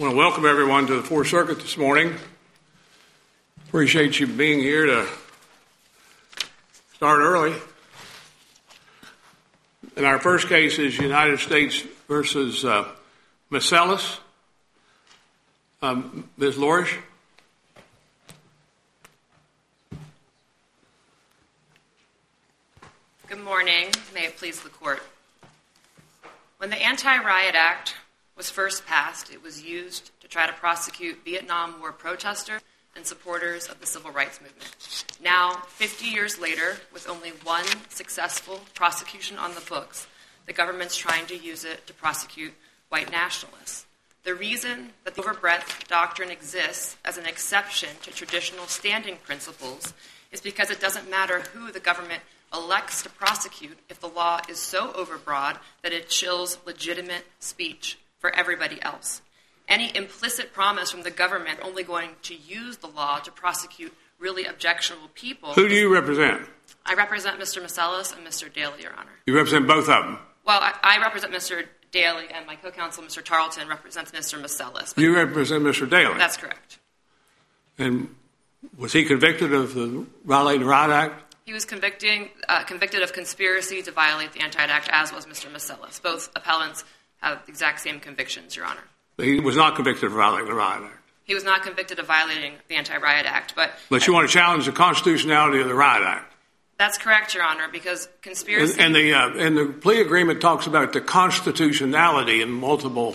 I want to welcome everyone to the Fourth Circuit this morning. Appreciate you being here to start early. And our first case is United States versus Maselis. Ms. Lorish. Good morning. May it please the Court. When the Anti-Riot Act was first passed, it was used to try to prosecute Vietnam War protesters and supporters of the Civil Rights Movement. Now, 50 years later, with only one successful prosecution on the books, the government's trying to use it to prosecute white nationalists. The reason that the overbreadth doctrine exists as an exception to traditional standing principles is because it doesn't matter who the government elects to prosecute if the law is so overbroad that it chills legitimate speech for everybody else. Any implicit promise from the government only going to use the law to prosecute really objectionable people. Who do you represent? I represent Mr. Maselis and Mr. Daly, Your Honor. You represent both of them? Well, I represent Mr. Daly, and my co-counsel, Mr. Tarleton, represents Mr. Maselis. You represent Mr. Daly? That's correct. And was he convicted of the Violating the Riot Act? He was convicted of conspiracy to violate the Anti-Riot Act, as was Mr. Maselis. Both appellants have the exact same convictions, Your Honor. He was not convicted of violating the Riot Act? He was not convicted of violating the Anti-Riot Act, but... But you want to challenge the constitutionality of the Riot Act? That's correct, Your Honor, because conspiracy... And the plea agreement talks about the constitutionality in multiple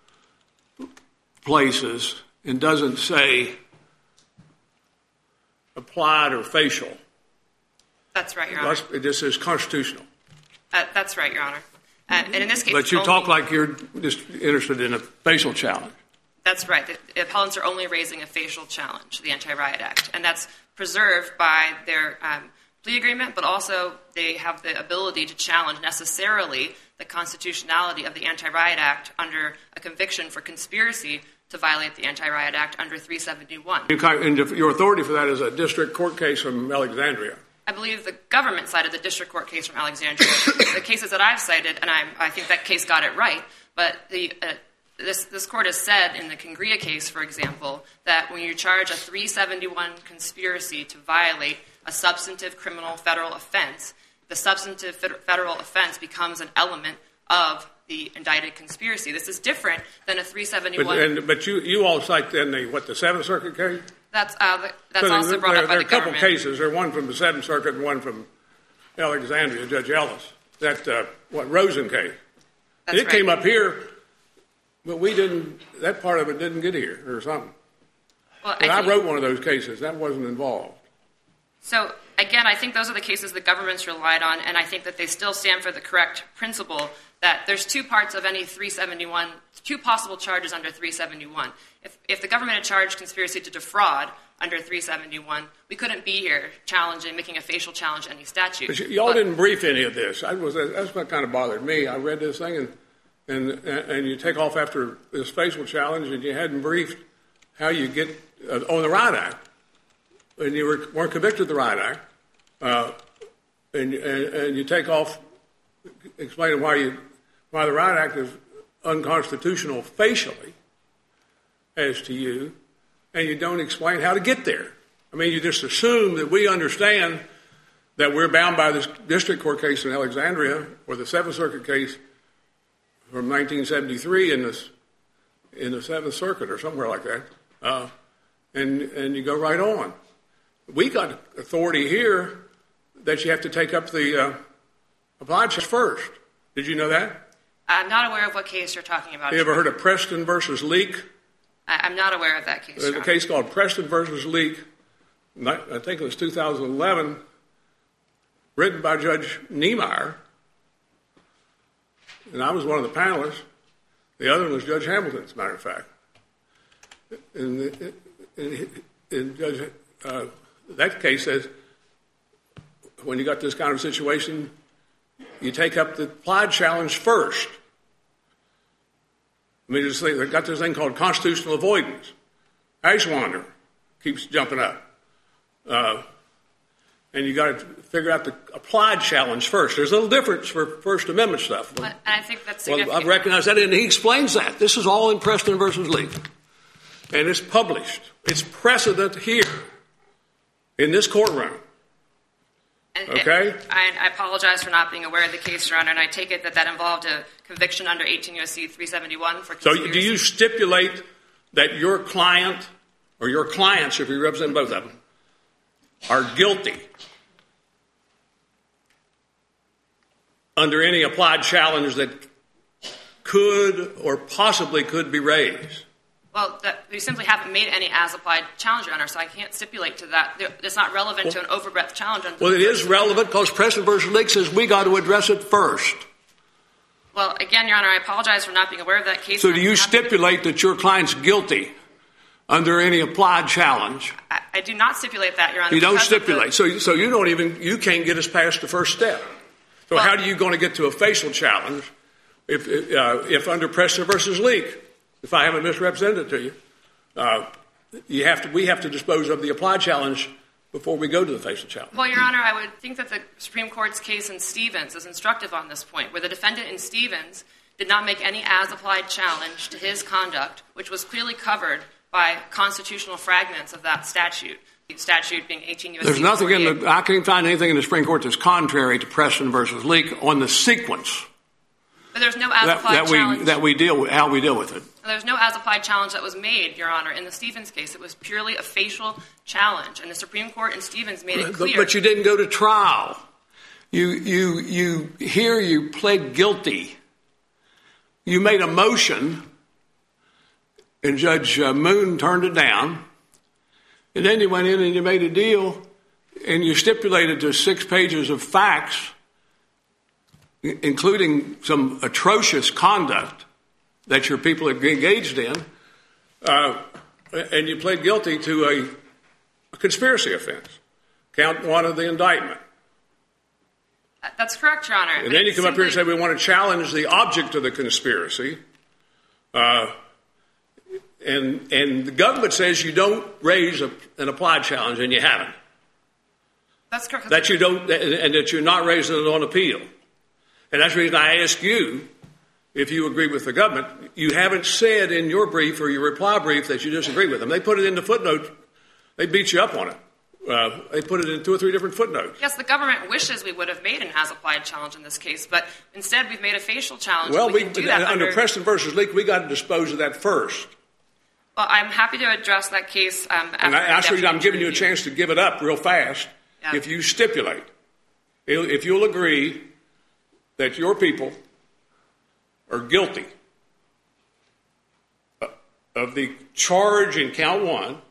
places and doesn't say applied or facial. That's right, Your Honor. It just says constitutional. That's right, Your Honor. And in this case... But you talk like you're just interested in a facial challenge. That's right. The appellants are only raising a facial challenge to the Anti-Riot Act, and that's preserved by their plea agreement, but also they have the ability to challenge necessarily the constitutionality of the Anti-Riot Act under a conviction for conspiracy to violate the Anti-Riot Act under 371. And your authority for that is a district court case from Alexandria. I believe the government cited the district court case from Alexandria. The cases that I've cited, and I think that case got it right, but this court has said in the Congria case, for example, that when you charge a 371 conspiracy to violate a substantive criminal federal offense, the substantive federal offense becomes an element of the indicted conspiracy. This is different than a 371. But you all cite then the Seventh Circuit case? That's also brought up by the government. There are a couple cases. There's one from the Seventh Circuit and one from Alexandria, Judge Ellis. That Rosen case. That's it came up here, but that part of it didn't get here or something. Well, I wrote one of those cases. That wasn't involved. So, again, I think those are the cases the government's relied on, and I think that they still stand for the correct principle that there's two parts of any 371, two possible charges under 371. If the government had charged conspiracy to defraud under 371, we couldn't be here making a facial challenge to any statute. But y'all didn't brief any of this. That's what kind of bothered me. I read this thing, and you take off after this facial challenge, and you hadn't briefed how you get on the Riot Act. And you weren't convicted of the Riot Act, and you take off explaining why the Riot Act is unconstitutional facially as to you, and you don't explain how to get there. I mean, you just assume that we understand that we're bound by this district court case in Alexandria or the Seventh Circuit case from 1973 in the Seventh Circuit or somewhere like that, and you go right on. We got authority here that you have to take up the applied charge first. Did you know that? I'm not aware of what case you're talking about. Have you ever heard of Preston versus Leak? I'm not aware of that case. There's a case called Preston versus Leak. I think it was 2011, written by Judge Niemeyer. And I was one of the panelists. The other one was Judge Hamilton, as a matter of fact. And Judge... that case says when you got this kind of situation, you take up the applied challenge first. I mean, they've got this thing called constitutional avoidance. Ashwander keeps jumping up. And you got to figure out the applied challenge first. There's a little difference for First Amendment stuff. And I think that's significant. Well, I recognize that, and he explains that. This is all in Preston versus Leak. and it's published. It's precedent here in this courtroom. Okay? I apologize for not being aware of the case, Your Honor, and I take it that involved a conviction under 18 U.S.C. 371 for conspiracy. So do you stipulate that your client, or your clients, if you represent both of them, are guilty under any applied challenge that could or possibly could be raised? Well, we simply haven't made any as-applied challenge, Your Honor, so I can't stipulate to that. It's not relevant to an overbreadth challenge. Well, it is relevant because Preston v. Leak says we got to address it first. Well, again, Your Honor, I apologize for not being aware of that case. So do you stipulate that your client's guilty under any applied challenge? I do not stipulate that, Your Honor. You don't stipulate. So you can't get us past the first step. So how are you going to get to a facial challenge if under Preston v. Leak, if I haven't misrepresented it to you, we have to dispose of the applied challenge before we go to the facial challenge? Well, Your Honor, I would think that the Supreme Court's case in Stevens is instructive on this point, where the defendant in Stevens did not make any as-applied challenge to his conduct, which was clearly covered by constitutional fragments of that statute. The statute being 18 U.S.C. There's nothing I can't find anything in the Supreme Court that's contrary to Preston v. Leak on the sequence. But there's no as-applied challenge. How we deal with it. There's no as-applied challenge that was made, Your Honor, in the Stevens case. It was purely a facial challenge, and the Supreme Court in Stevens made it clear. But you didn't go to trial. You pled guilty. You made a motion, and Judge Moon turned it down. And then you went in and you made a deal, and you stipulated to 6 pages of facts, including some atrocious conduct that your people have engaged in, and you pled guilty to a conspiracy offense, count 1 of the indictment. That's correct, Your Honor. And then you come up here and say we want to challenge the object of the conspiracy, and the government says you don't raise an applied challenge, and you haven't. That's correct. That you don't, and that you're not raising it on appeal. And that's the reason I ask you, if you agree with the government, you haven't said in your brief or your reply brief that you disagree with them. They put it in the footnote. They beat you up on it. They put it in 2 or 3 different footnotes. Yes, the government wishes we would have made an as-applied challenge in this case, but instead we've made a facial challenge. Well, we can do that under Preston v. Leak, we got to dispose of that first. Well, I'm happy to address that case. I'm giving you a chance to give it up real fast. Yeah. If you stipulate, if you'll agree that your people are guilty of the charge in count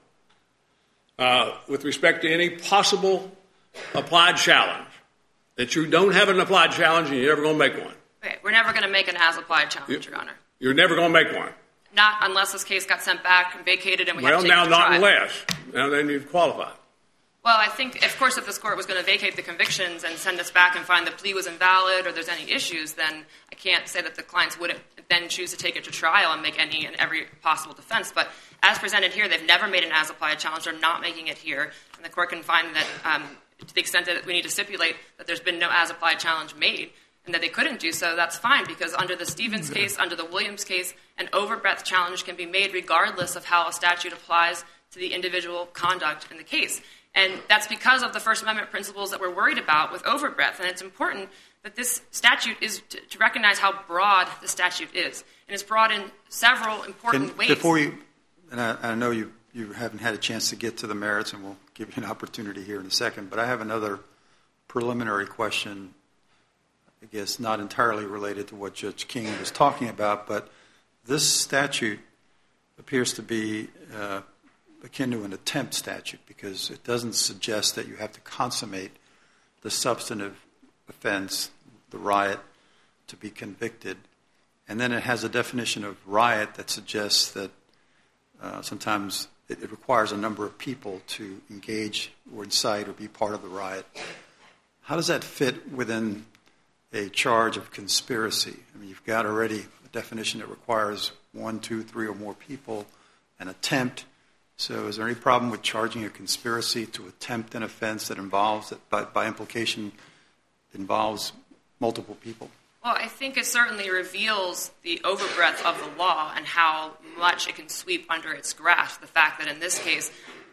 1 with respect to any possible applied challenge, that you don't have an applied challenge and you're never going to make one. Okay, we're never going to make an as-applied challenge, Your Honor. You're never going to make one. Not unless this case got sent back and vacated and we have to take it to trial. Well, now, not unless. Now, then you've qualified. Well, I think, of course, if this court was going to vacate the convictions and send us back and find the plea was invalid or there's any issues, then I can't say that the clients wouldn't then choose to take it to trial and make any and every possible defense. But as presented here, they've never made an as-applied challenge. They're not making it here. And the court can find that to the extent that we need to stipulate that there's been no as-applied challenge made and that they couldn't do so, that's fine, because under the Stevens case, under the Williams case, an overbreadth challenge can be made regardless of how a statute applies to the individual conduct in the case. And that's because of the First Amendment principles that we're worried about with overbreadth. And it's important that this statute is to recognize how broad the statute is. And it's broad in several important ways. Before you, and I know you haven't had a chance to get to the merits, and we'll give you an opportunity here in a second, but I have another preliminary question, I guess not entirely related to what Judge King was talking about, but this statute appears to be akin to an attempt statute because it doesn't suggest that you have to consummate the substantive offense, the riot, to be convicted. And then it has a definition of riot that suggests that sometimes it requires a number of people to engage or incite or be part of the riot. How does that fit within a charge of conspiracy? I mean, you've got already a definition that requires 1, 2, 3 or more people, an attempt. So is there any problem with charging a conspiracy to attempt an offense that involves, by implication, involves multiple people? Well, I think it certainly reveals the overbreadth of the law and how much it can sweep under its grasp. The fact that in this case,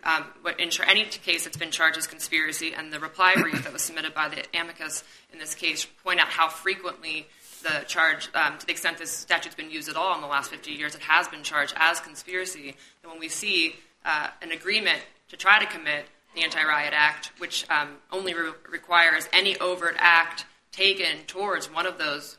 in any case it's been charged as conspiracy, and the reply brief that was submitted by the amicus in this case point out how frequently the charge, to the extent this statute's been used at all in the last 50 years, it has been charged as conspiracy. And when we see an agreement to try to commit the Anti-Riot Act, which only requires any overt act taken towards one of those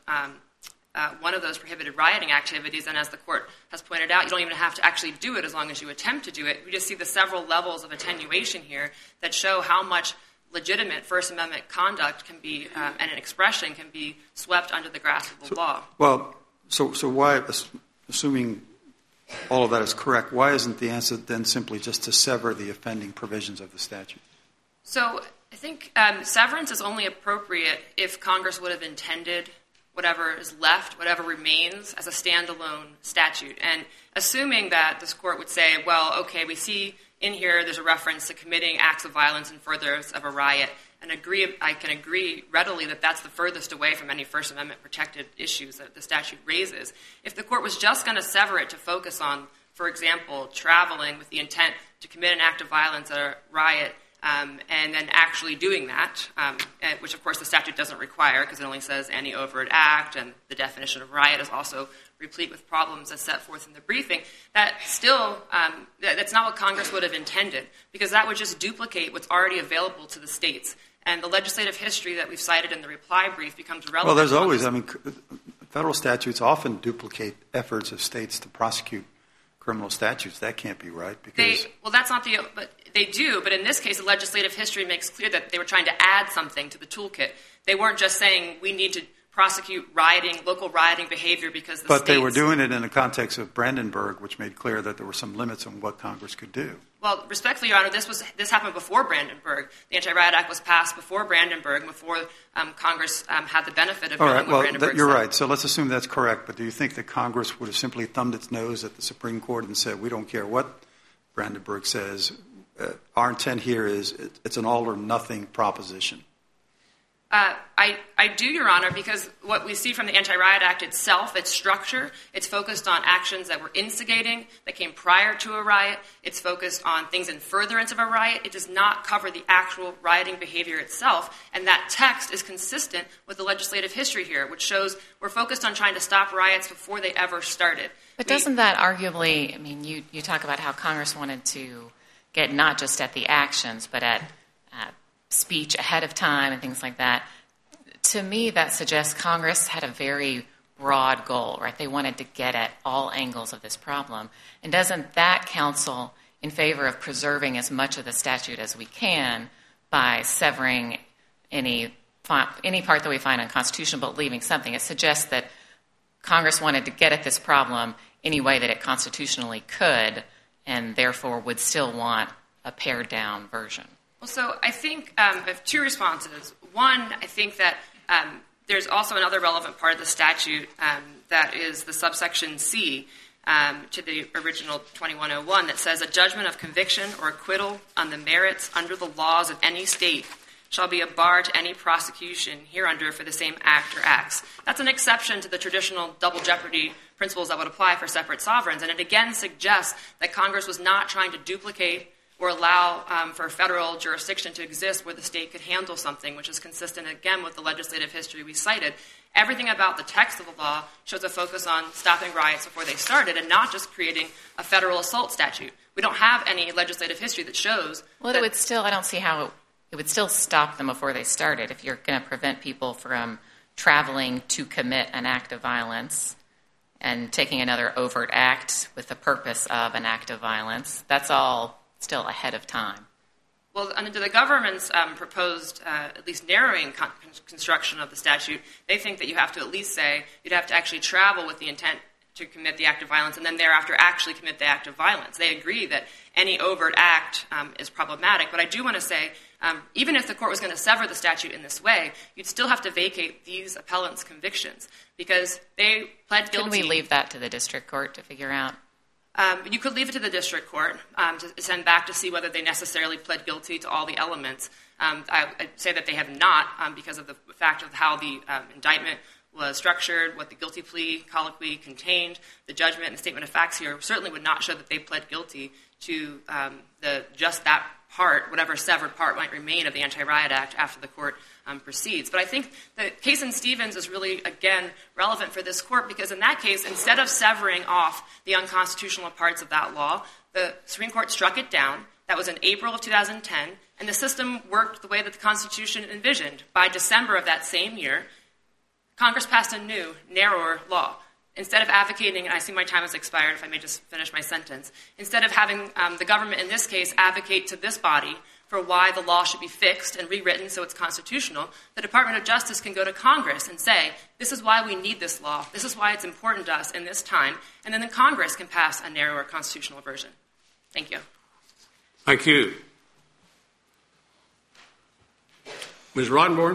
prohibited rioting activities, and as the court has pointed out, you don't even have to actually do it as long as you attempt to do it. We just see the several levels of attenuation here that show how much legitimate First Amendment conduct can be, and an expression can be swept under the grasp of the law. Well, so why, assuming all of that is correct, why isn't the answer then simply just to sever the offending provisions of the statute? So I think severance is only appropriate if Congress would have intended whatever is left, whatever remains, as a standalone statute. And assuming that this court would say, well, okay, we see in here there's a reference to committing acts of violence in furtherance of a riot, and I can agree readily that that's the furthest away from any First Amendment protected issues that the statute raises. If the court was just going to sever it to focus on, for example, traveling with the intent to commit an act of violence at a riot, and then actually doing that, which of course the statute doesn't require because it only says any overt act, and the definition of riot is also replete with problems as set forth in the briefing, that still, that's not what Congress would have intended, because that would just duplicate what's already available to the states. And the legislative history that we've cited in the reply brief becomes relevant. Well, there's always, federal statutes often duplicate efforts of states to prosecute criminal statutes. That can't be right. Because but they do. But in this case, the legislative history makes clear that they were trying to add something to the toolkit. They weren't just saying we need to prosecute local rioting behavior because But they were doing it in the context of Brandenburg, which made clear that there were some limits on what Congress could do. Well, respectfully, Your Honor, this happened before Brandenburg. The Anti-Riot Act was passed before Brandenburg, before Congress had the benefit of knowing what Brandenburg said. You're right. So let's assume that's correct. But do you think that Congress would have simply thumbed its nose at the Supreme Court and said, we don't care what Brandenburg says. Our intent here is it's an all or nothing proposition? I do, Your Honor, because what we see from the Anti-Riot Act itself, its structure, it's focused on actions that were instigating, that came prior to a riot. It's focused on things in furtherance of a riot. It does not cover the actual rioting behavior itself. And that text is consistent with the legislative history here, which shows we're focused on trying to stop riots before they ever started. But doesn't that arguably, you talk about how Congress wanted to get not just at the actions, but at speech ahead of time and things like that. To me, that suggests Congress had a very broad goal, right? They wanted to get at all angles of this problem. And doesn't that counsel in favor of preserving as much of the statute as we can by severing any part that we find unconstitutional but leaving something? It suggests that Congress wanted to get at this problem any way that it constitutionally could and therefore would still want a pared-down version. Well, so I think I have two responses. One, I think that there's also another relevant part of the statute that is the subsection C to the original 2101 that says a judgment of conviction or acquittal on the merits under the laws of any state shall be a bar to any prosecution hereunder for the same act or acts. That's an exception to the traditional double jeopardy principles that would apply for separate sovereigns, and it again suggests that Congress was not trying to duplicate or allow for a federal jurisdiction to exist where the state could handle something, which is consistent, again, with the legislative history we cited. Everything about the text of the law shows a focus on stopping riots before they started and not just creating a federal assault statute. We don't have any legislative history that shows Well, it would still, I don't see how it would still stop them before they started. If you're going to prevent people from traveling to commit an act of violence and taking another overt act with the purpose of an act of violence, that's all still ahead of time. Well, under the government's proposed, at least narrowing construction of the statute, they think that you have to at least say you'd have to actually travel with the intent to commit the act of violence and then thereafter actually commit the act of violence. They agree that any overt act is problematic. But I do want to say, even if the court was going to sever the statute in this way, you'd still have to vacate these appellants' convictions because they pled guilty. Can we leave that to the district court to figure out? You could leave it to the district court to send back to see whether they necessarily pled guilty to all the elements. I'd say that they have not because of the fact of how the indictment was structured, what the guilty plea colloquy contained, the judgment and the statement of facts here certainly would not show that they pled guilty to just that part, whatever severed part might remain of the Anti-Riot Act after the court proceeds. But I think the case in Stevens is really, again, relevant for this court because in that case, instead of severing off the unconstitutional parts of that law, the Supreme Court struck it down. That was in April of 2010, and the system worked the way that the Constitution envisioned. By December of that same year, Congress passed a new, narrower law. Instead of advocating, and I see my time has expired, if I may just finish my sentence, instead of having the government in this case advocate to this body for why the law should be fixed and rewritten so it's constitutional, the Department of Justice can go to Congress and say, this is why we need this law, this is why it's important to us in this time, and then the Congress can pass a narrower constitutional version. Thank you. Thank you. Ms. Rottenborn?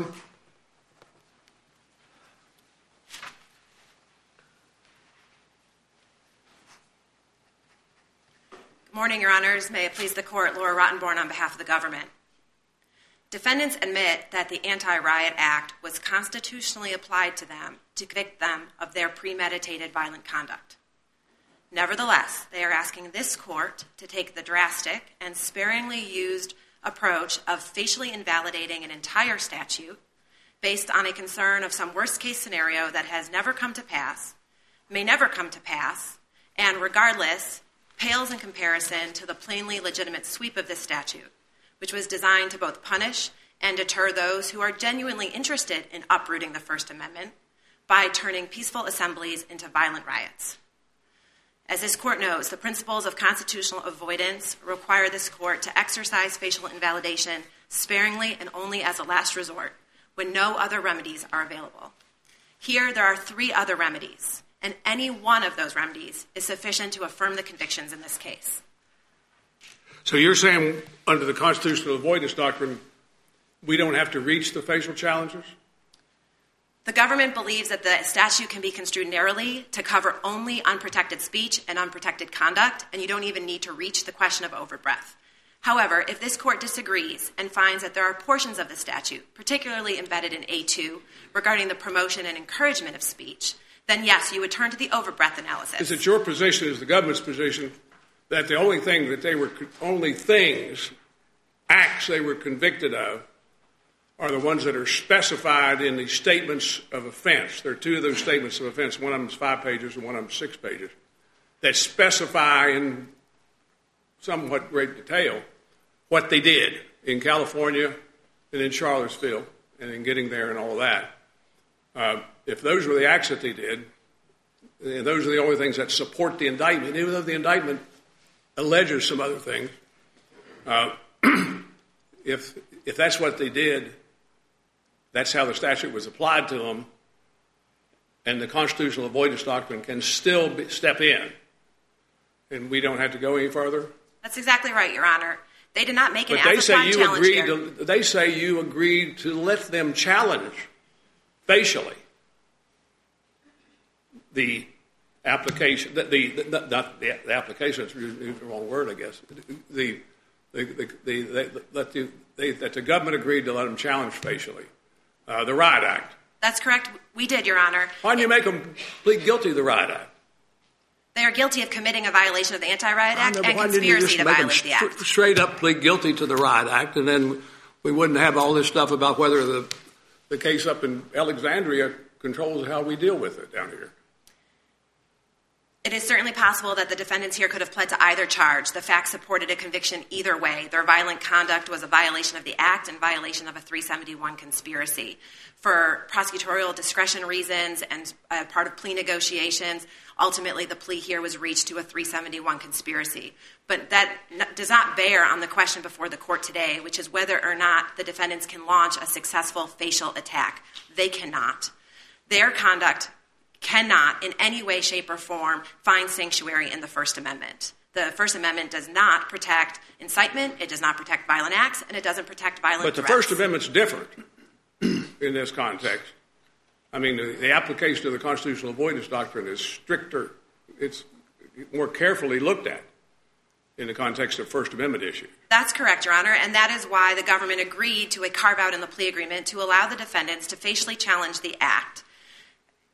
Good morning, Your Honors. May it please the Court, Laura Rottenborn on behalf of the government. Defendants admit that the Anti-Riot Act was constitutionally applied to them to convict them of their premeditated violent conduct. Nevertheless, they are asking this court to take the drastic and sparingly used approach of facially invalidating an entire statute based on a concern of some worst-case scenario that has never come to pass, may never come to pass, and regardless, pales in comparison to the plainly legitimate sweep of this statute, which was designed to both punish and deter those who are genuinely interested in uprooting the First Amendment by turning peaceful assemblies into violent riots. As this court knows, the principles of constitutional avoidance require this court to exercise facial invalidation sparingly and only as a last resort when no other remedies are available. Here, there are 3 other remedies, and any one of those remedies is sufficient to affirm the convictions in this case. So you're saying under the constitutional avoidance doctrine, we don't have to reach the facial challenges? The government believes that the statute can be construed narrowly to cover only unprotected speech and unprotected conduct, and you don't even need to reach the question of overbreadth. However, if this court disagrees and finds that there are portions of the statute, particularly embedded in A2, regarding the promotion and encouragement of speech, then yes, you would turn to the overbreadth analysis. Is it your position, is the government's position, that the only thing that acts they were convicted of, are the ones that are specified in the statements of offense? There are 2 of those statements of offense. One of them is 5 pages and one of them is 6 pages, that specify in somewhat great detail what they did in California and in Charlottesville and in getting there and all of that. If those were the acts that they did, and those are the only things that support the indictment, even though the indictment alleges some other things, if that's what they did, that's how the statute was applied to them, and the constitutional avoidance doctrine can still step in, and we don't have to go any further? That's exactly right, Your Honor. They did not make an as-applied challenge here. They say you agreed to let them challenge facially the application, not the application, it's the wrong word, I guess, that the government agreed to let them challenge facially the Riot Act. That's correct. We did, Your Honor. Why didn't you make them plead guilty to the Riot Act? They are guilty of committing a violation of the Anti-Riot Act and conspiracy to violate the Act. Straight up plead guilty to the Riot Act, and then we wouldn't have all this stuff about whether the case up in Alexandria controls how we deal with it down here. It is certainly possible that the defendants here could have pled to either charge. The facts supported a conviction either way. Their violent conduct was a violation of the Act and violation of a 371 conspiracy. For prosecutorial discretion reasons and part of plea negotiations, ultimately the plea here was reached to a 371 conspiracy. But that does not bear on the question before the court today, which is whether or not the defendants can launch a successful facial attack. They cannot. Their conduct cannot in any way, shape, or form find sanctuary in the First Amendment. The First Amendment does not protect incitement, it does not protect violent acts, and it doesn't protect violent threats. But the First Amendment's different in this context. I mean, the application of the constitutional avoidance doctrine is stricter. It's more carefully looked at in the context of First Amendment issues. That's correct, Your Honor, and that is why the government agreed to a carve-out in the plea agreement to allow the defendants to facially challenge the Act.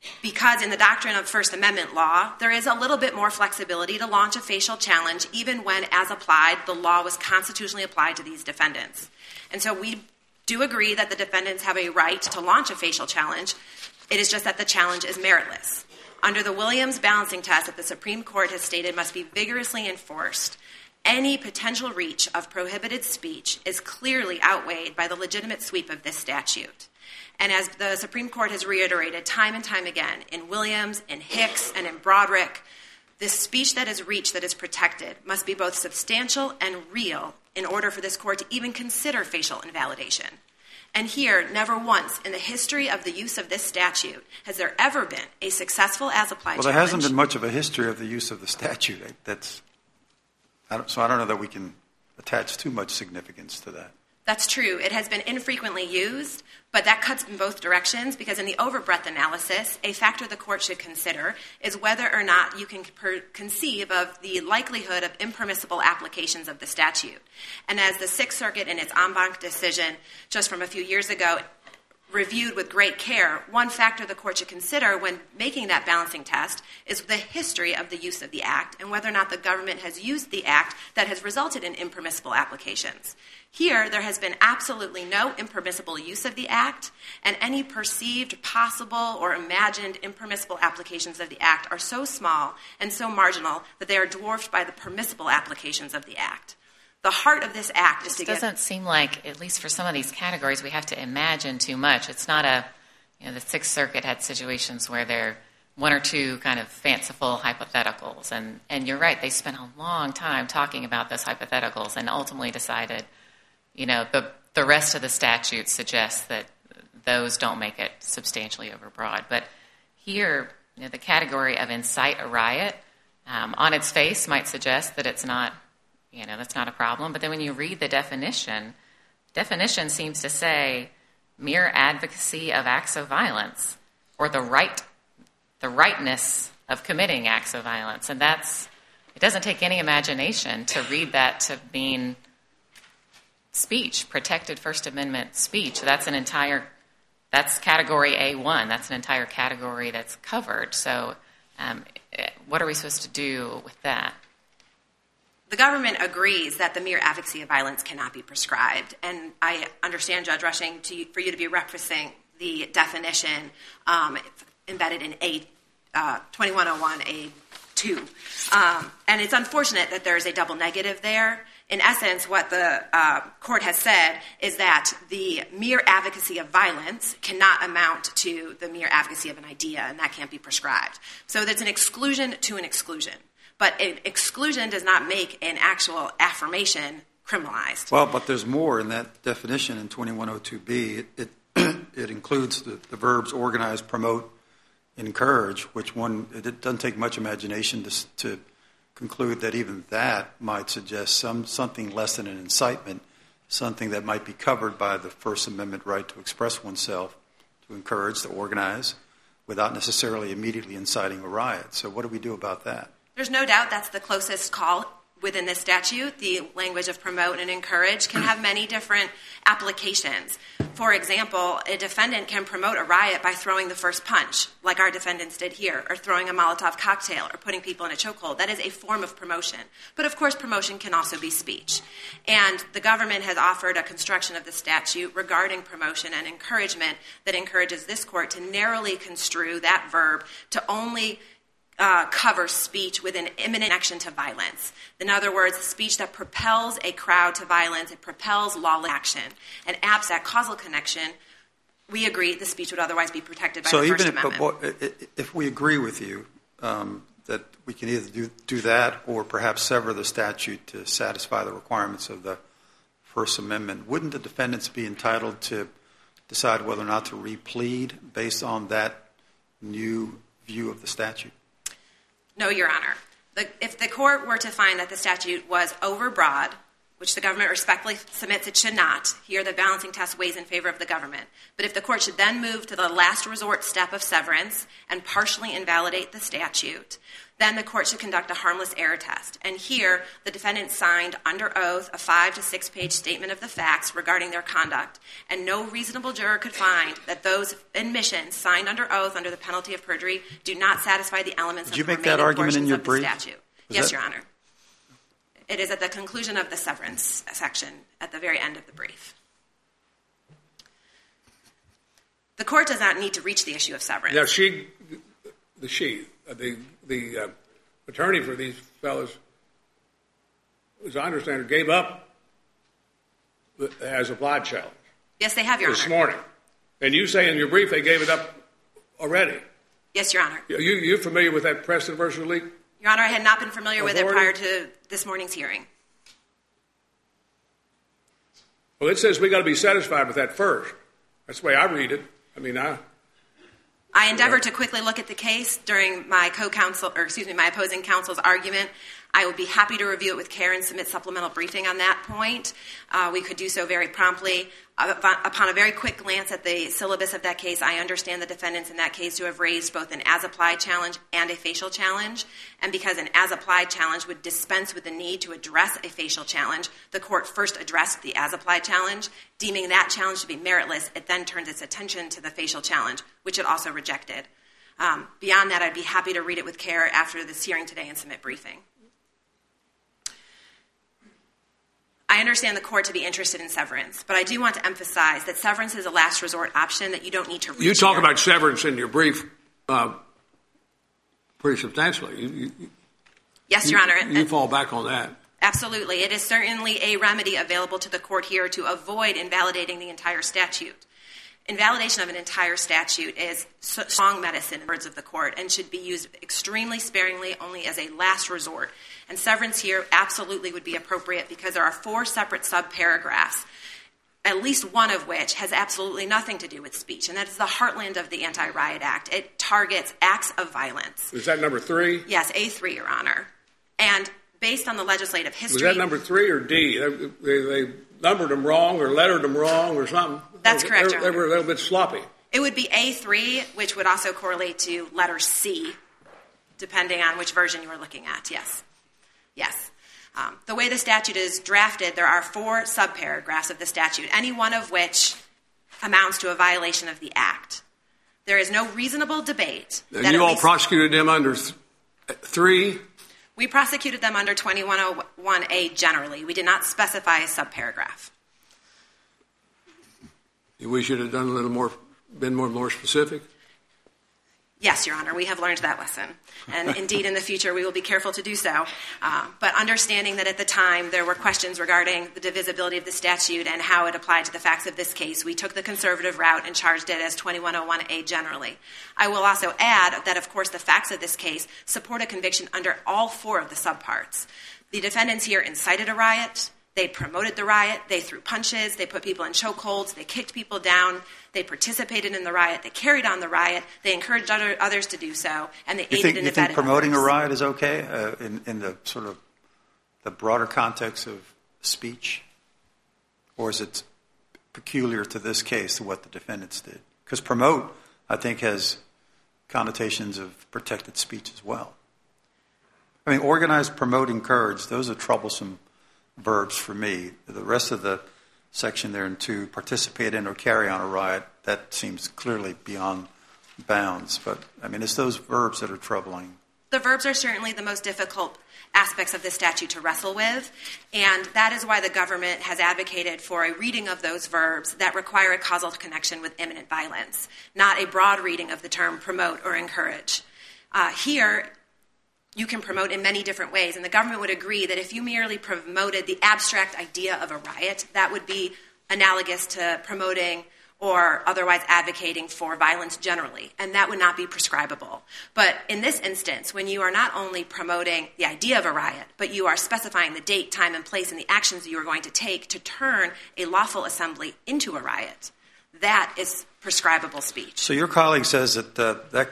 because in the doctrine of First Amendment law, there is a little bit more flexibility to launch a facial challenge even when, as applied, the law was constitutionally applied to these defendants. And so we do agree that the defendants have a right to launch a facial challenge. It is just that the challenge is meritless. Under the Williams balancing test that the Supreme Court has stated must be vigorously enforced, any potential reach of prohibited speech is clearly outweighed by the legitimate sweep of this statute. And as the Supreme Court has reiterated time and time again, in Williams, in Hicks, and in Broderick, the speech that is reached that is protected must be both substantial and real in order for this court to even consider facial invalidation. And here, never once in the history of the use of this statute has there ever been a successful as-applied challenge. Well, there hasn't been much of a history of the use of the statute. So I don't know that we can attach too much significance to that. That's true. It has been infrequently used, but that cuts in both directions because in the overbreadth analysis, a factor the court should consider is whether or not you can conceive of the likelihood of impermissible applications of the statute. And as the Sixth Circuit in its en banc decision just from a few years ago reviewed with great care, one factor the court should consider when making that balancing test is the history of the use of the act and whether or not the government has used the act that has resulted in impermissible applications. Here, there has been absolutely no impermissible use of the act, and any perceived, possible, or imagined impermissible applications of the act are so small and so marginal that they are dwarfed by the permissible applications of the act. The heart of this act is to get... It doesn't seem like, at least for some of these categories, we have to imagine too much. It's not the Sixth Circuit had situations where there are one or two kind of fanciful hypotheticals, and you're right, they spent a long time talking about those hypotheticals and ultimately decided, the rest of the statute suggests that those don't make it substantially overbroad. But here, the category of incite a riot, on its face might suggest that it's not, that's not a problem. But then when you read the definition seems to say mere advocacy of acts of violence or the rightness of committing acts of violence. And it doesn't take any imagination to read that to mean speech, protected First Amendment speech. That's category A1. That's an entire category that's covered. So what are we supposed to do with that? The government agrees that the mere advocacy of violence cannot be prescribed. And I understand, Judge Rushing, for you to be referencing the definition embedded in 2101A2. And it's unfortunate that there's a double negative there. In essence, what the court has said is that the mere advocacy of violence cannot amount to the mere advocacy of an idea, and that can't be prescribed. So that's an exclusion to an exclusion. But an exclusion does not make an actual affirmation criminalized. Well, but there's more in that definition in 2102B. It includes the verbs organize, promote, and encourage, which it doesn't take much imagination to conclude that even that might suggest something less than an incitement, something that might be covered by the First Amendment right to express oneself, to encourage, to organize, without necessarily immediately inciting a riot. So what do we do about that? There's no doubt that's the closest call within this statute. The language of promote and encourage can have many different applications. For example, a defendant can promote a riot by throwing the first punch, like our defendants did here, or throwing a Molotov cocktail, or putting people in a chokehold. That is a form of promotion. But of course, promotion can also be speech. And the government has offered a construction of the statute regarding promotion and encouragement that encourages this court to narrowly construe that verb to only cover speech with an imminent action to violence. In other words, speech that propels a crowd to violence, it propels lawless action. And absent that causal connection, we agree the speech would otherwise be protected by the First Amendment. So if we agree with you that we can either do that or perhaps sever the statute to satisfy the requirements of the First Amendment, wouldn't the defendants be entitled to decide whether or not to replead based on that new view of the statute? No, Your Honor. If the court were to find that the statute was overbroad, which the government respectfully submits it should not, here the balancing test weighs in favor of the government. But if the court should then move to the last resort step of severance and partially invalidate the statute, then the court should conduct a harmless error test. And here, the defendant signed under oath a 5 to 6 page statement of the facts regarding their conduct, and no reasonable juror could find that those admissions signed under oath under the penalty of perjury do not satisfy the elements of the remaining portions of the statute. Yes, Your Honor. It is at the conclusion of the severance section at the very end of the brief. The court does not need to reach the issue of severance. Now, the attorney for these fellows, as I understand it, gave up the as-applied challenge. Yes, they have, Your Honor. This morning. And you say in your brief they gave it up already. Yes, Your Honor. You're familiar with that Preston versus Leak? Your Honor, I had not been familiar with it prior to this morning's hearing. Well, it says we got to be satisfied with that first. That's the way I read it. I endeavored to quickly look at the case during my my opposing counsel's argument. I would be happy to review it with care and submit supplemental briefing on that point. We could do so very promptly. Upon a very quick glance at the syllabus of that case, I understand the defendants in that case to have raised both an as-applied challenge and a facial challenge. And because an as-applied challenge would dispense with the need to address a facial challenge, the court first addressed the as-applied challenge. Deeming that challenge to be meritless, it then turned its attention to the facial challenge, which it also rejected. Beyond that, I'd be happy to read it with care after this hearing today and submit briefing. I understand the court to be interested in severance, but I do want to emphasize that severance is a last resort option that you don't need to reach. You talk about severance in your brief pretty substantially. Yes, Your Honor. You fall back on that. Absolutely. It is certainly a remedy available to the court here to avoid invalidating the entire statute. Invalidation of an entire statute is strong medicine, in the words of the court, and should be used extremely sparingly, only as a last resort. And severance here absolutely would be appropriate because there are 4 separate subparagraphs, at least one of which has absolutely nothing to do with speech, and that is the heartland of the Anti-Riot Act. It targets acts of violence. Is that number 3? Yes, A3, Your Honor. And based on the legislative history... Was that number 3 or D? They numbered them wrong or lettered them wrong or something? That's correct, Your Honor. They were a little bit sloppy. It would be A3, which would also correlate to letter C, depending on which version you are looking at, yes. Yes. The way the statute is drafted, there are 4 subparagraphs of the statute, any one of which amounts to a violation of the Act. There is no reasonable debate. And you all prosecuted them under 3? We prosecuted them under 2101A generally. We did not specify a subparagraph. We should have done a little more, been more specific? Yes, Your Honor, we have learned that lesson. And indeed, in the future, we will be careful to do so. But understanding that at the time there were questions regarding the divisibility of the statute and how it applied to the facts of this case, we took the conservative route and charged it as 2101A generally. I will also add that, of course, the facts of this case support a conviction under all 4 of the subparts. The defendants here incited a riot. They promoted the riot. They threw punches. They put people in chokeholds. They kicked people down. They participated in the riot. They carried on the riot. They encouraged others to do so. And they aided and abetted. You think promoting a riot is okay in the sort of the broader context of speech? Or is it peculiar to this case, to what the defendants did? Because promote, I think, has connotations of protected speech as well. I mean, organize, promote, encourage, those are troublesome verbs for me. The rest of the section there in 2, participate in or carry on a riot, that seems clearly beyond bounds. But, I mean, it's those verbs that are troubling. The verbs are certainly the most difficult aspects of this statute to wrestle with, and that is why the government has advocated for a reading of those verbs that require a causal connection with imminent violence, not a broad reading of the term promote or encourage. Here, you can promote in many different ways, and the government would agree that if you merely promoted the abstract idea of a riot, that would be analogous to promoting or otherwise advocating for violence generally, and that would not be prescribable. But in this instance, when you are not only promoting the idea of a riot, but you are specifying the date, time, and place and the actions that you are going to take to turn a lawful assembly into a riot, that is prescribable speech. So your colleague says that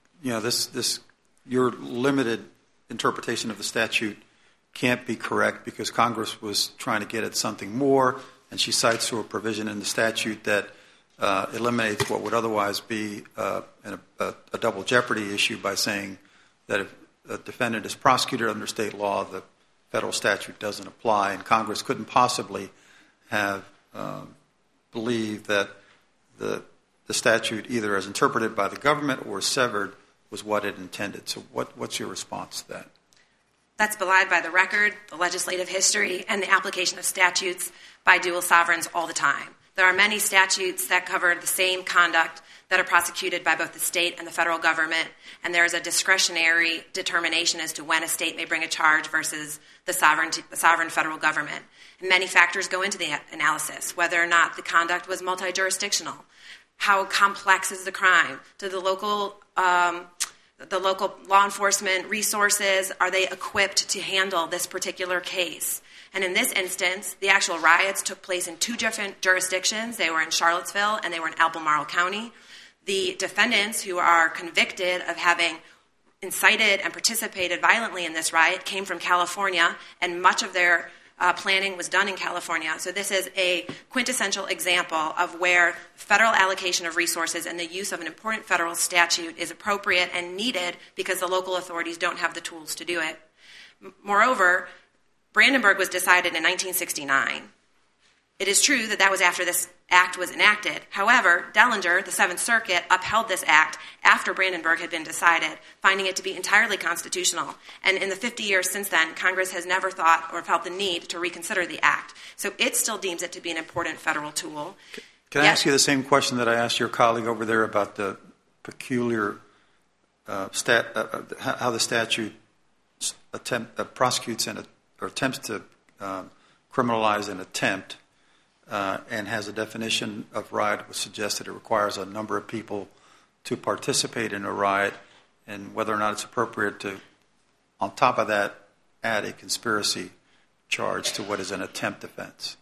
your limited interpretation of the statute can't be correct because Congress was trying to get at something more, and she cites to a provision in the statute that eliminates what would otherwise be a double jeopardy issue by saying that if a defendant is prosecuted under state law, the federal statute doesn't apply, and Congress couldn't possibly have believed that the statute, either as interpreted by the government or severed, was what it intended. So what's your response to that? That's belied by the record, the legislative history, and the application of statutes by dual sovereigns all the time. There are many statutes that cover the same conduct that are prosecuted by both the state and the federal government, and there is a discretionary determination as to when a state may bring a charge versus the sovereign federal government. And many factors go into the analysis, whether or not the conduct was multi-jurisdictional, how complex is the crime, do the local law enforcement resources, are they equipped to handle this particular case? And in this instance, the actual riots took place in two different jurisdictions. They were in Charlottesville and they were in Albemarle County. The defendants who are convicted of having incited and participated violently in this riot came from California, and much of their planning was done in California. So this is a quintessential example of where federal allocation of resources and the use of an important federal statute is appropriate and needed because the local authorities don't have the tools to do it. Moreover, Brandenburg was decided in 1969. It is true that that was after this act was enacted. However, Dellinger, the Seventh Circuit, upheld this act after Brandenburg had been decided, finding it to be entirely constitutional. And in the 50 years since then, Congress has never thought or felt the need to reconsider the act. So it still deems it to be an important federal tool. Can I ask you the same question that I asked your colleague over there about the peculiar how the statute prosecutes or attempts to criminalize an attempt and has a definition of riot which suggests that it requires a number of people to participate in a riot, and whether or not it's appropriate to, on top of that, add a conspiracy charge to what is an attempt offense?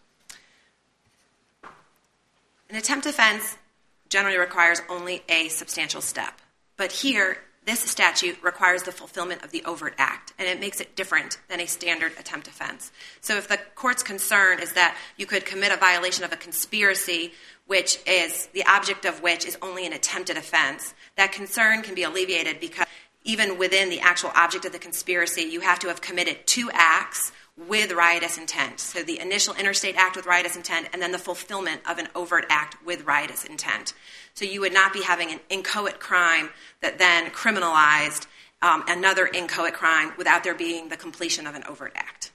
An attempt offense generally requires only a substantial step. But here, this statute requires the fulfillment of the overt act, and it makes it different than a standard attempt offense. So if the court's concern is that you could commit a violation of a conspiracy, which is the object of which is only an attempted offense, that concern can be alleviated because even within the actual object of the conspiracy, you have to have committed two acts with riotous intent. So the initial interstate act with riotous intent, and then the fulfillment of an overt act with riotous intent. So you would not be having an inchoate crime that then criminalized another inchoate crime without there being the completion of an overt act.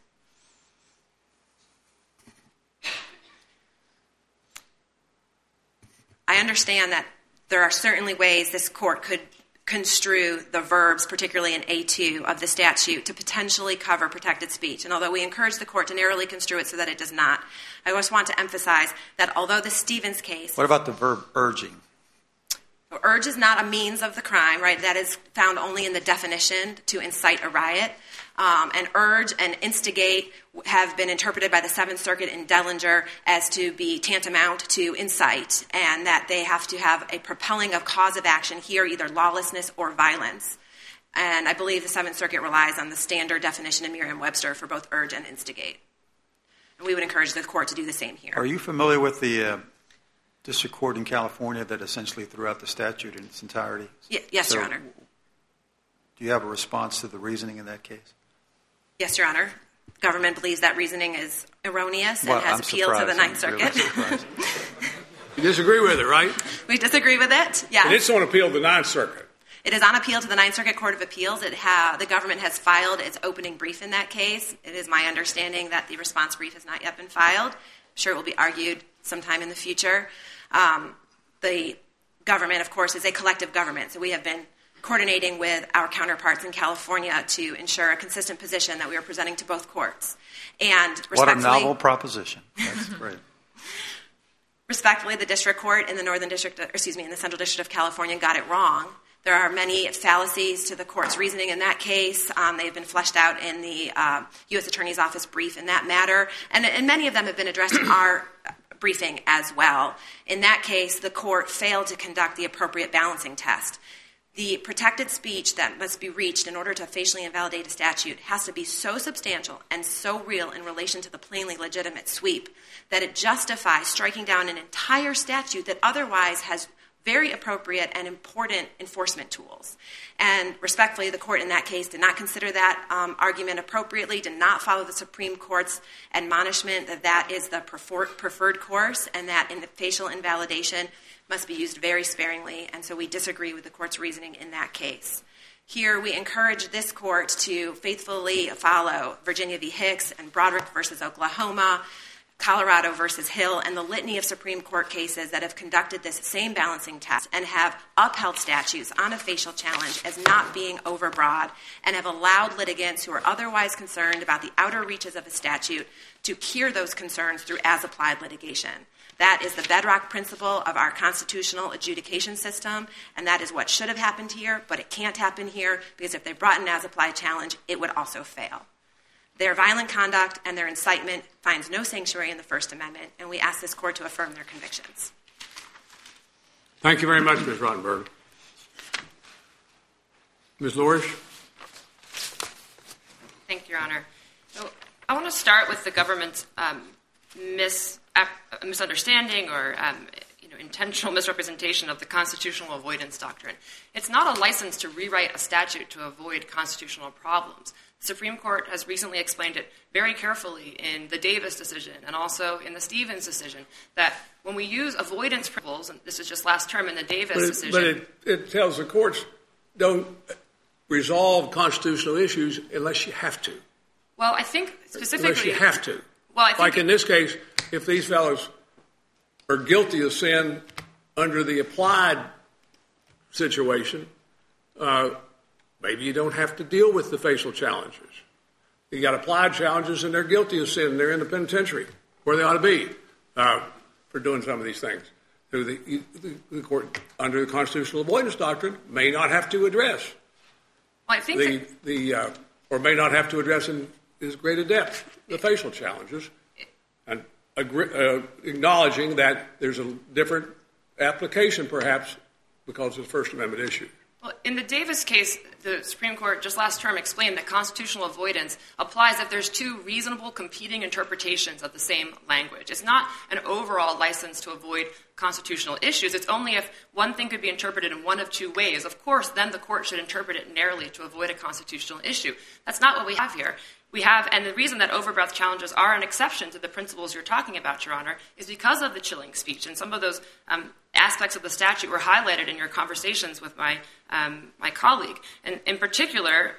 I understand that there are certainly ways this court could construe the verbs, particularly in A2 of the statute, to potentially cover protected speech. And although we encourage the court to narrowly construe it so that it does not, I just want to emphasize that although the Stevens case... What about the verb urging? Urge is not a means of the crime, right? That is found only in the definition to incite a riot. And urge and instigate have been interpreted by the Seventh Circuit in Dellinger as to be tantamount to incite, and that they have to have a propelling of cause of action here, either lawlessness or violence. And I believe the Seventh Circuit relies on the standard definition in Merriam-Webster for both urge and instigate. And we would encourage the court to do the same here. Are you familiar with the district court in California that essentially threw out the statute in its entirety? Yes, Your Honor. Do you have a response to the reasoning in that case? Yes, Your Honor. Government believes that reasoning is erroneous and has appealed to the Ninth Circuit. Really you disagree with it, right? We disagree with it, yes. And it's on appeal to the Ninth Circuit. It is on appeal to the Ninth Circuit Court of Appeals. The government has filed its opening brief in that case. It is my understanding that the response brief has not yet been filed. I'm sure it will be argued sometime in the future. The government, of course, is a collective government, so we have been coordinating with our counterparts in California to ensure a consistent position that we are presenting to both courts. And what a novel proposition. That's great. Respectfully, the district court in the in the Central District of California got it wrong. There are many fallacies to the court's reasoning in that case. They have been fleshed out in the U.S. Attorney's Office brief in that matter, and many of them have been addressed in our briefing as well. In that case, the court failed to conduct the appropriate balancing test. The protected speech that must be reached in order to facially invalidate a statute has to be so substantial and so real in relation to the plainly legitimate sweep that it justifies striking down an entire statute that otherwise has very appropriate and important enforcement tools. And respectfully, the court in that case did not consider that argument appropriately, did not follow the Supreme Court's admonishment that that is the preferred course and that in the facial invalidation must be used very sparingly. And so we disagree with the court's reasoning in that case. Here, we encourage this court to faithfully follow Virginia v. Hicks and Broderick v. Oklahoma, Colorado versus Hill, and the litany of Supreme Court cases that have conducted this same balancing test and have upheld statutes on a facial challenge as not being overbroad and have allowed litigants who are otherwise concerned about the outer reaches of a statute to cure those concerns through as-applied litigation. That is the bedrock principle of our constitutional adjudication system, and that is what should have happened here, but it can't happen here because if they brought an as-applied challenge, it would also fail. Their violent conduct and their incitement finds no sanctuary in the First Amendment, and we ask this court to affirm their convictions. Thank you very much, Ms. Rottenberg. Ms. Lorish? Thank you, Your Honor. So I want to start with the government's misunderstanding or intentional misrepresentation of the constitutional avoidance doctrine. It's not a license to rewrite a statute to avoid constitutional problems. The Supreme Court has recently explained it very carefully in the Davis decision and also in the Stevens decision that when we use avoidance principles, and this is just last term in the Davis decision. But it tells the courts don't resolve constitutional issues unless you have to. Well, I think specifically. Unless you have to. Well, I think like in this case, if these fellows are guilty of sin under the applied situation, maybe you don't have to deal with the facial challenges. You got applied challenges and they're guilty of sin. They're in the penitentiary where they ought to be for doing some of these things. So the court, under the constitutional avoidance doctrine, may not have to address well, I think or may not have to address in as great a depth the facial challenges, and acknowledging that there's a different application, perhaps, because of the First Amendment issue. Well, in the Davis case, the Supreme Court just last term explained that constitutional avoidance applies if there's two reasonable competing interpretations of the same language. It's not an overall license to avoid constitutional issues. It's only if one thing could be interpreted in one of two ways. Of course, then the court should interpret it narrowly to avoid a constitutional issue. That's not what we have here. And the reason that overbreadth challenges are an exception to the principles you're talking about, Your Honor, is because of the chilling speech. And some of those aspects of the statute were highlighted in your conversations with my colleague. And in particular,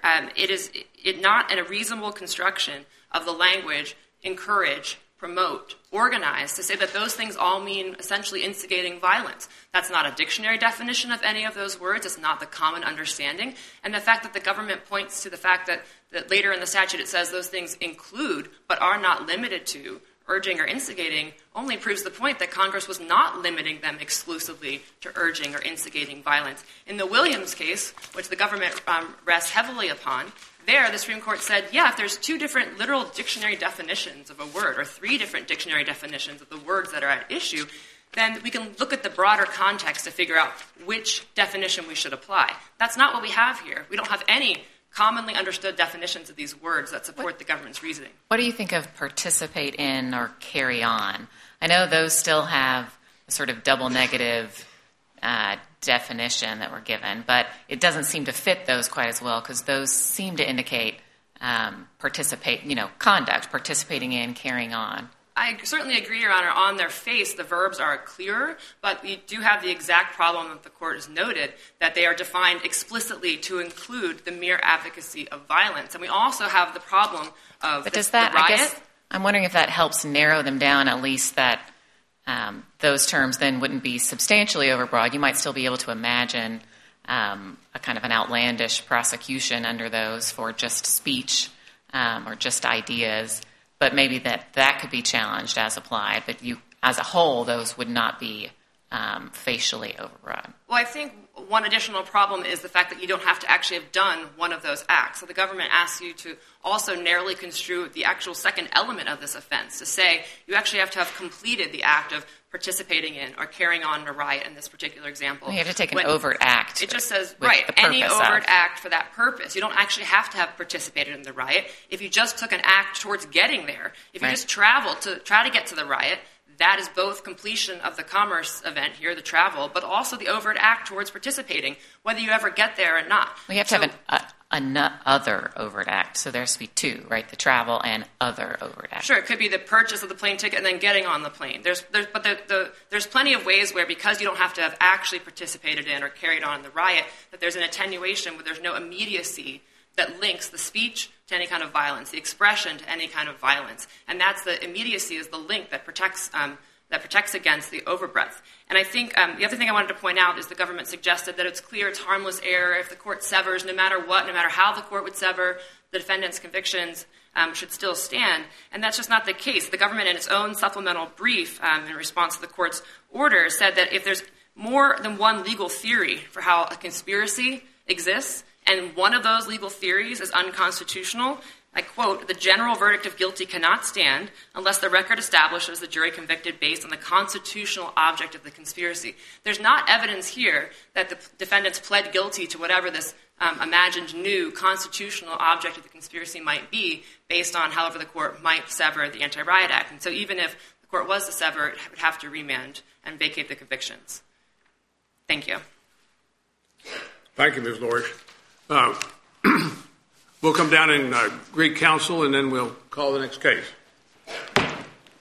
it not in a reasonable construction of the language encourage, promote, organize, to say that those things all mean essentially instigating violence. That's not a dictionary definition of any of those words. It's not the common understanding. And the fact that the government points to the fact that later in the statute it says those things include but are not limited to urging or instigating only proves the point that Congress was not limiting them exclusively to urging or instigating violence. In the Williams case, which the government rests heavily upon, there the Supreme Court said, yeah, if there's two different literal dictionary definitions of a word or three different dictionary definitions of the words that are at issue, then we can look at the broader context to figure out which definition we should apply. That's not what we have here. We don't have any commonly understood definitions of these words that support the government's reasoning. What do you think of participate in or carry on? I know those still have a sort of double negative definition that we're given, but it doesn't seem to fit those quite as well because those seem to indicate conduct, participating in, carrying on. I certainly agree, Your Honor. On their face, the verbs are clearer, but we do have the exact problem that the Court has noted, that they are defined explicitly to include the mere advocacy of violence. And we also have the problem of but does that, the riot. I guess, I'm wondering if that helps narrow them down, at least that those terms then wouldn't be substantially overbroad. You might still be able to imagine a kind of an outlandish prosecution under those for just speech or just ideas. But maybe that could be challenged as applied. But as a whole, those would not be facially overbroad. Well, I think one additional problem is the fact that you don't have to actually have done one of those acts. So the government asks you to also narrowly construe the actual second element of this offense, to say you actually have to have completed the act of participating in or carrying on a riot in this particular example. You have to take an overt act. It just says, right, any overt act for that purpose. You don't actually have to have participated in the riot. If you just took an act towards getting there, if you just traveled to try to get to the riot, that is both completion of the commerce event here, the travel, but also the overt act towards participating, whether you ever get there or not. We have to have an other overt act, so there has to be two, right? The travel and other overt act. Sure, it could be the purchase of the plane ticket and then getting on the plane. There's plenty of ways where, because you don't have to have actually participated in or carried on the riot, that there's an attenuation where there's no immediacy that links the speech to any kind of violence, the expression to any kind of violence. And that's the immediacy is the link that protects against the overbreadth. And I think the other thing I wanted to point out is the government suggested that it's clear it's harmless error if the court severs, no matter what, no matter how the court would sever, the defendant's convictions should still stand. And that's just not the case. The government, in its own supplemental brief in response to the court's order, said that if there's more than one legal theory for how a conspiracy exists, and one of those legal theories is unconstitutional, I quote, "The general verdict of guilty cannot stand unless the record establishes the jury convicted based on the constitutional object of the conspiracy." There's not evidence here that the defendants pled guilty to whatever this imagined new constitutional object of the conspiracy might be, based on however the court might sever the Anti-Riot Act. And so even if the court was to sever, it would have to remand and vacate the convictions. Thank you. Thank you, Ms. Lorsch. We'll come down and greet counsel, and then we'll call the next case.